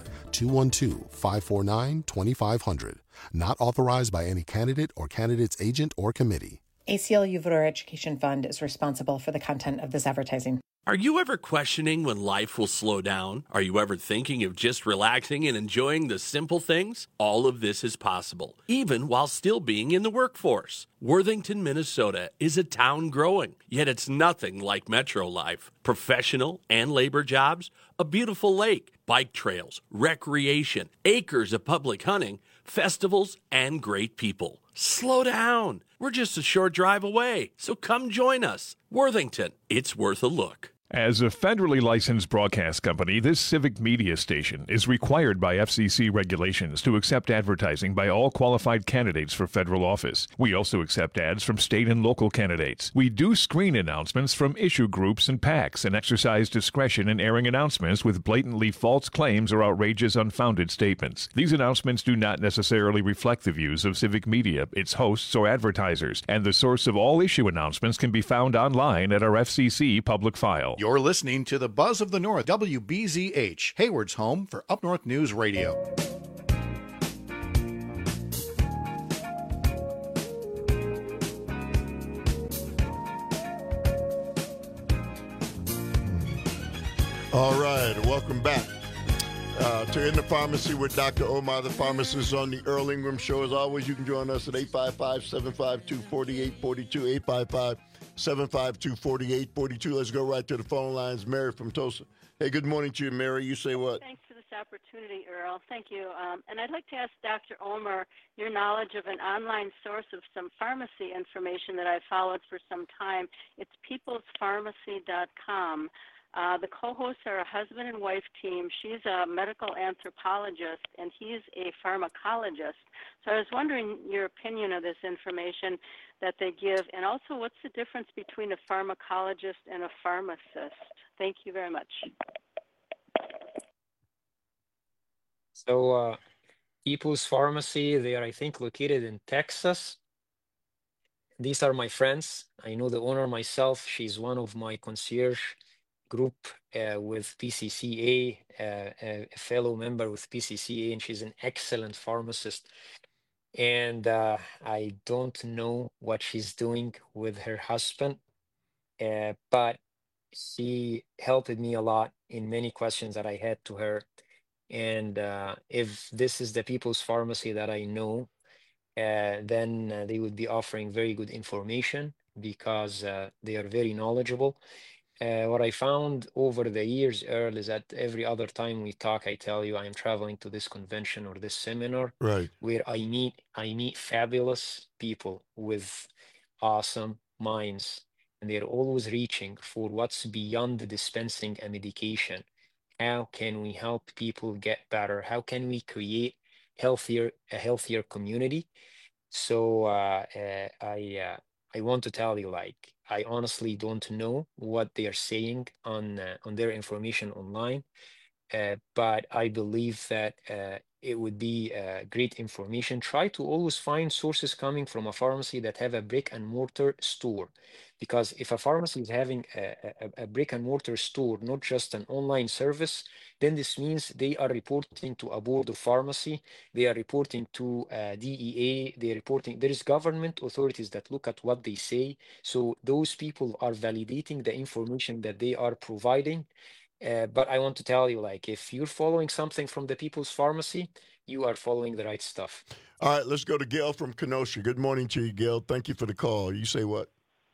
212-549-2500. Not authorized by any candidate or candidate's agent or committee. ACLU Voter Education Fund is responsible for the content of this advertising. Are you ever questioning when life will slow down? Are you ever thinking of just relaxing and enjoying the simple things? All of this is possible, even while still being in the workforce. Worthington, Minnesota is a town growing, yet it's nothing like metro life. Professional and labor jobs, a beautiful lake, bike trails, recreation, acres of public hunting, festivals, and great people. Slow down. We're just a short drive away, so come join us. Worthington, it's worth a look. As a federally licensed broadcast company, this civic media station is required by FCC regulations to accept advertising by all qualified candidates for federal office. We also accept ads from state and local candidates. We do screen announcements from issue groups and PACs and exercise discretion in airing announcements with blatantly false claims or outrageous, unfounded statements. These announcements do not necessarily reflect the views of civic media, its hosts, or advertisers, and the source of all issue announcements can be found online at our FCC public file. You're listening to the Buzz of the North, WBZH, Hayward's home for Up North News Radio. All right, welcome back to In the Pharmacy with Dr. Omar, the pharmacist, on the Earl Ingram Show. As always, you can join us at 855-752-4842, 855-752-4842. Let's go right to the phone lines. Mary from Tulsa. Hey, good morning to you, Mary. You say what? Thanks for this opportunity, Earl. Thank you. And I'd like to ask Dr. Omar your knowledge of an online source of some pharmacy information that I've followed for some time. It's peoplespharmacy.com. The co-hosts are a husband and wife team. She's a medical anthropologist, and he's a pharmacologist. So I was wondering your opinion of this information that they give, and also what's the difference between a pharmacologist and a pharmacist? Thank you very much. So People's Pharmacy, they are, I think, located in Texas. These are my friends. I know the owner myself. She's one of my concierge group with PCCA, a fellow member with PCCA, and she's an excellent pharmacist. And I don't know what she's doing with her husband, but she helped me a lot in many questions that I had to her. And if this is the People's Pharmacy that I know, then they would be offering very good information because they are very knowledgeable. What I found over the years, Earl, is that every other time we talk, I tell you I'm traveling to this convention or this seminar, right, where I meet fabulous people with awesome minds, and they're always reaching for what's beyond the dispensing a medication. How can we help people get better? How can we create a healthier community? So I want to tell you, like, I honestly don't know what they are saying on their information online, but I believe that it would be great information. Try to always find sources coming from a pharmacy that have a brick and mortar store, because if a pharmacy is having a brick and mortar store, not just an online service, then this means they are reporting to a board of pharmacy, they are reporting to DEA, they are reporting, there is government authorities that look at what they say. So those people are validating the information that they are providing. But I want to tell you, like, if you're following something from the People's Pharmacy, you are following the right stuff. All right, let's go to Gail from Kenosha. Good morning to you, Gail. Thank you for the call. You say what?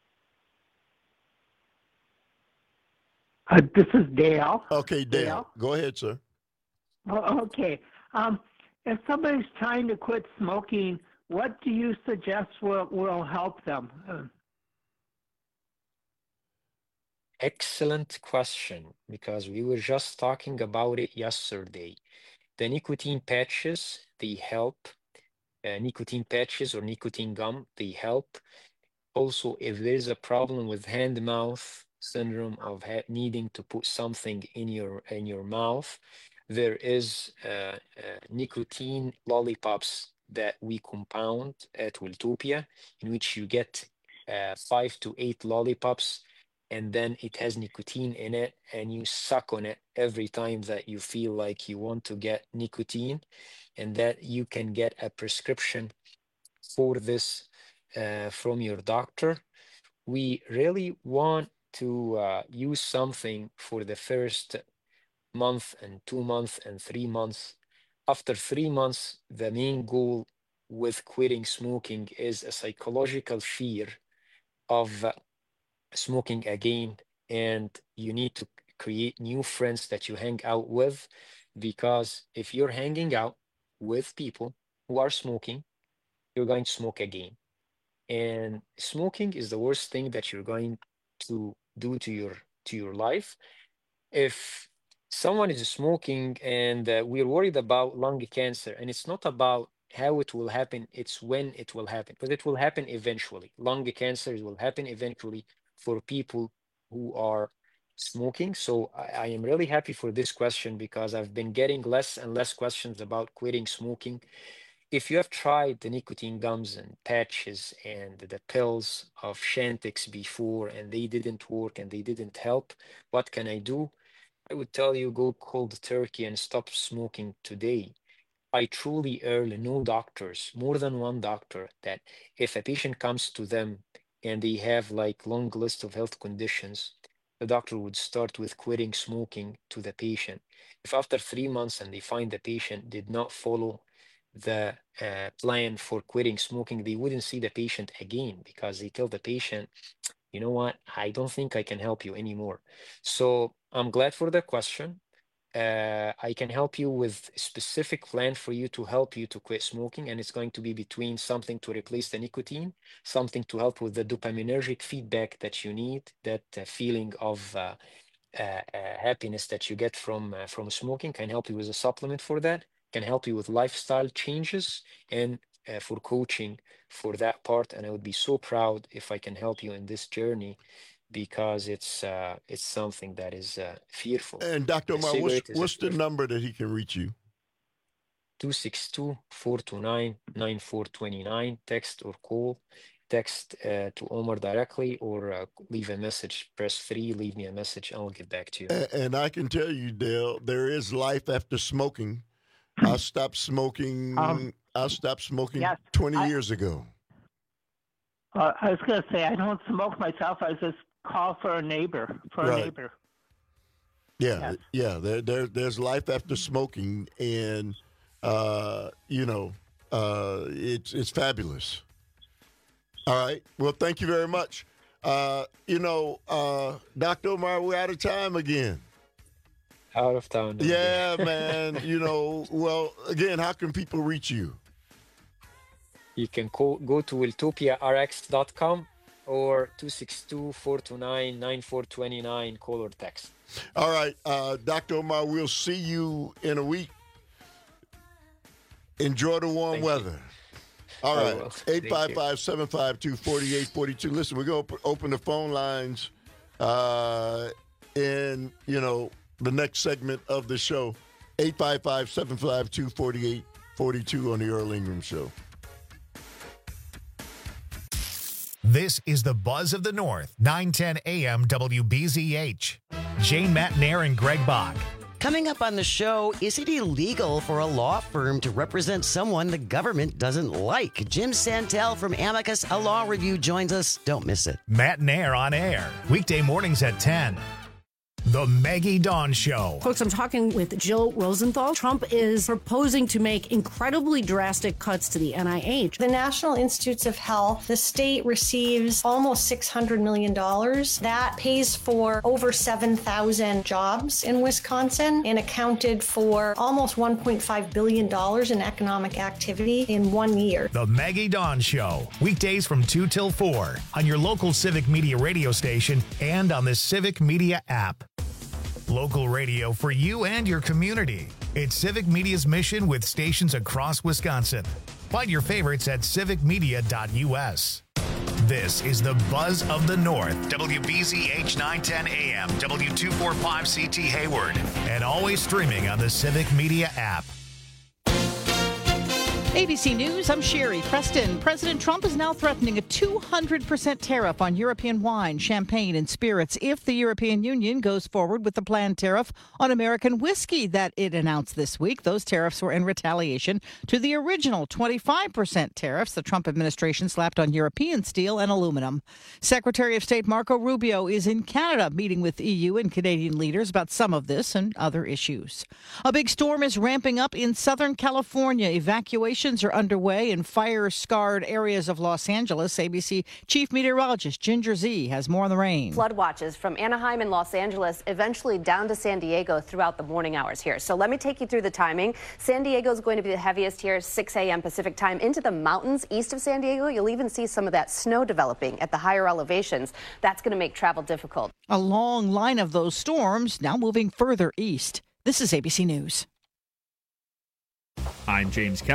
This is Dale. Okay, Dale. Go ahead, sir. Okay. If somebody's trying to quit smoking, what do you suggest will help them? Excellent question, because we were just talking about it yesterday. The nicotine patches, they help. Nicotine patches or nicotine gum, they help. Also, if there's a problem with hand-mouth syndrome of needing to put something in your mouth, there is nicotine lollipops that we compound at Wiltopia, in which you get 5 to 8 lollipops, and then it has nicotine in it, and you suck on it every time that you feel like you want to get nicotine, and that you can get a prescription for this from your doctor. We really want to use something for the first month and 2 months and 3 months. After 3 months, the main goal with quitting smoking is a psychological fear of smoking again, and you need to create new friends that you hang out with, because if you're hanging out with people who are smoking, you're going to smoke again. And smoking is the worst thing that you're going to do to your life. If someone is smoking and we're worried about lung cancer, and it's not about how it will happen, it's when it will happen, because it will happen eventually. Lung cancer will happen eventually for people who are smoking. So I am really happy for this question, because I've been getting less and less questions about quitting smoking. If you have tried the nicotine gums and patches and the pills of Chantix before and they didn't work and they didn't help, what can I do? I would tell you, go cold turkey and stop smoking today. I truly urge no doctors, more than one doctor, that if a patient comes to them and they have like long list of health conditions, the doctor would start with quitting smoking to the patient. If after 3 months and they find the patient did not follow the plan for quitting smoking, they wouldn't see the patient again, because they tell the patient, you know what, I don't think I can help you anymore. So I'm glad for the question. I can help you with a specific plan for you to help you to quit smoking, and it's going to be between something to replace the nicotine, something to help with the dopaminergic feedback that you need, that feeling of happiness that you get from smoking. Can help you with a supplement for that, can help you with lifestyle changes, and for coaching for that part. And I would be so proud if I can help you in this journey, because it's something that is fearful. And Dr. Omar, what's the number that he can reach you? 262-429-9429. Text or call. Text to Omar directly, or leave a message. Press 3, leave me a message, and I'll get back to you. And I can tell you, Dale, there is life after smoking. I stopped smoking. I stopped smoking 20 years ago. I was going to say, I don't smoke myself. I just call for a neighbor. Yeah, yes. There's life after smoking, and it's fabulous. All right. Well, thank you very much. Dr. Omar, we're out of time again. Out of town. Yeah, man. Well, again, how can people reach you? You can go to wiltopiarx.com or 262-429-9429, call or text. All right, Dr. Omar, we'll see you in a week. Enjoy the warm weather. All right, 855-752-4842. Listen, we're going to open the phone lines in, the next segment of the show. 855-752-4842 on the Earl Ingram Show. This is the Buzz of the North, 910 AM WBZH. Jane Matnair and Greg Bach. Coming up on the show, is it illegal for a law firm to represent someone the government doesn't like? Jim Santel from Amicus, a law review, joins us. Don't miss it. Matnair on air, weekday mornings at 10. The Maggie Dawn Show. Folks, I'm talking with Jill Rosenthal. Trump is proposing to make incredibly drastic cuts to the NIH. The National Institutes of Health, the state receives almost $600 million. That pays for over 7,000 jobs in Wisconsin and accounted for almost $1.5 billion in economic activity in 1 year. The Maggie Dawn Show. Weekdays from 2 till 4 on your local Civic Media radio station and on the Civic Media app. Local radio for you and your community. It's Civic Media's mission with stations across Wisconsin. Find your favorites at civicmedia.us. This is the Buzz of the North, WBZH 910 AM, W245CT Hayward, and always streaming on the Civic Media app. ABC News, I'm Sherry Preston. President Trump is now threatening a 200% tariff on European wine, champagne, and spirits if the European Union goes forward with the planned tariff on American whiskey that it announced this week. Those tariffs were in retaliation to the original 25% tariffs the Trump administration slapped on European steel and aluminum. Secretary of State Marco Rubio is in Canada meeting with EU and Canadian leaders about some of this and other issues. A big storm is ramping up in Southern California. Evacuations are underway in fire-scarred areas of Los Angeles. ABC Chief Meteorologist Ginger Zee has more on the rain. Flood watches from Anaheim and Los Angeles eventually down to San Diego throughout the morning hours here. So let me take you through the timing. San Diego is going to be the heaviest here, 6 a.m. Pacific time. Into the mountains east of San Diego, you'll even see some of that snow developing at the higher elevations. That's going to make travel difficult. A long line of those storms now moving further east. This is ABC News. I'm James Kelly.